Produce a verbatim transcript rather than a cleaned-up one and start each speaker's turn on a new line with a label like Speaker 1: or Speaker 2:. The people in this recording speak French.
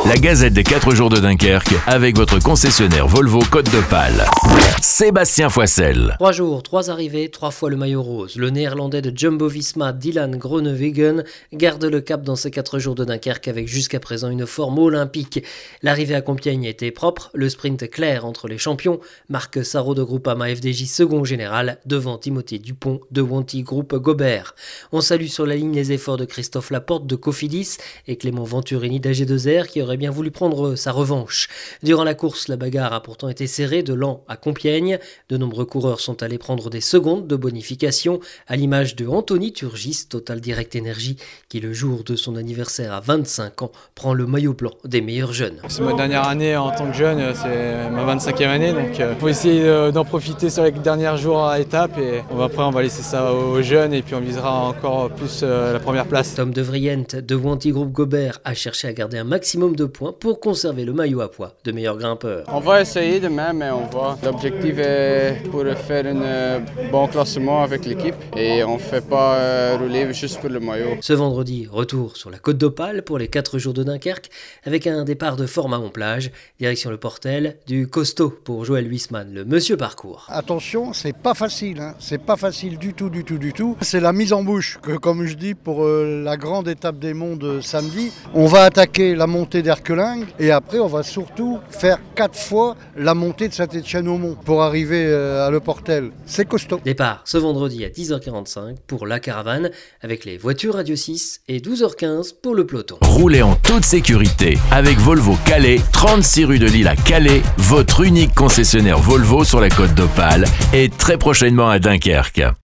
Speaker 1: La Gazette des quatre jours de Dunkerque avec votre concessionnaire Volvo Côte d'Opale. Sébastien Foissel.
Speaker 2: Trois jours, trois arrivées, trois fois le maillot rose. Le néerlandais de Jumbo-Visma, Dylan Groenewegen, garde le cap dans ces quatre jours de Dunkerque avec jusqu'à présent une forme olympique. L'arrivée à Compiègne était propre, le sprint clair entre les champions. Marc Sarraud de Groupama F D J second général devant Timothée Dupont de Wanty Group Gobert. On salue sur la ligne les efforts de Christophe Laporte de Cofidis et Clément Venturini d'A G deux R qui aurait bien voulu prendre sa revanche. Durant la course, la bagarre a pourtant été serrée de Laon à Compiègne. De nombreux coureurs sont allés prendre des secondes de bonification, à l'image de Anthony Turgis, Total Direct Energy, qui le jour de son anniversaire à vingt-cinq ans prend le maillot blanc des meilleurs jeunes.
Speaker 3: C'est ma dernière année en tant que jeune, c'est ma vingt-cinquième année, donc il euh, faut essayer euh, d'en profiter sur les derniers jours à étape et on va, après on va laisser ça aux jeunes et puis on visera encore plus euh, la première place.
Speaker 2: Tom de Vriend de Wanty Group Gobert a cherché à garder un maximum de points pour conserver le maillot à poids de meilleur grimpeur.
Speaker 4: On va essayer demain, mais on voit. L'objectif est pour faire un euh, bon classement avec l'équipe et on ne fait pas euh, rouler juste pour le maillot.
Speaker 2: Ce vendredi, retour sur la Côte d'Opale pour les quatre jours de Dunkerque avec un départ de Fort-Mahon-Plage, direction le Portel, du costaud pour Joël Huisman, le monsieur parcours.
Speaker 5: Attention, c'est pas facile, hein. C'est pas facile du tout, du tout, du tout. C'est la mise en bouche que, comme je dis, pour euh, la grande étape des monts de samedi. On va attaquer la montée d'Erquelingue et après on va surtout faire quatre fois la montée de Saint-Étienne-au-Mont pour arriver euh, à Le Portel. C'est costaud.
Speaker 2: Départ ce vendredi à dix heures quarante-cinq pour la caravane avec les voitures Radio six et douze heures quinze pour le peloton.
Speaker 1: Roulez en toute sécurité avec Volvo Calais, trente-six rue de Lille à Calais, votre unique concessionnaire Volvo sur la Côte d'Opale et très prochainement à Dunkerque.